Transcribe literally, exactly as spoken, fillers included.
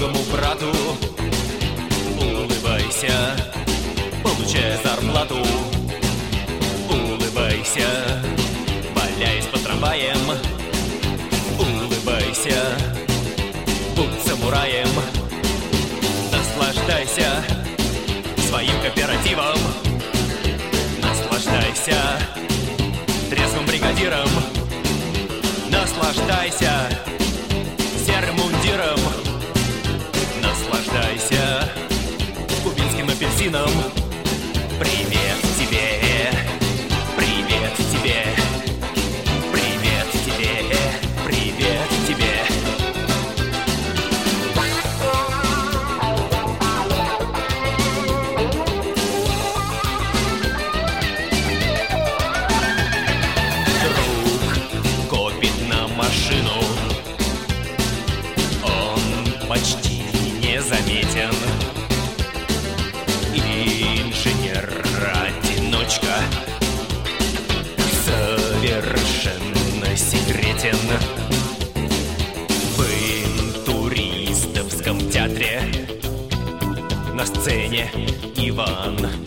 другому брату. Улыбайся, получая зарплату. Улыбайся, валяясь по трамваям. Улыбайся, будь самураем. Наслаждайся своим кооперативом. Наслаждайся трезвым бригадиром. Наслаждайся серым мундиром. Наслаждайся кубинским апельсином. Привет тебе, привет тебе, привет тебе, привет тебе. Друг копит на машину, он почти незаметен. Инженер-одиночка совершенно секретен. В интуристовском театре на сцене Иван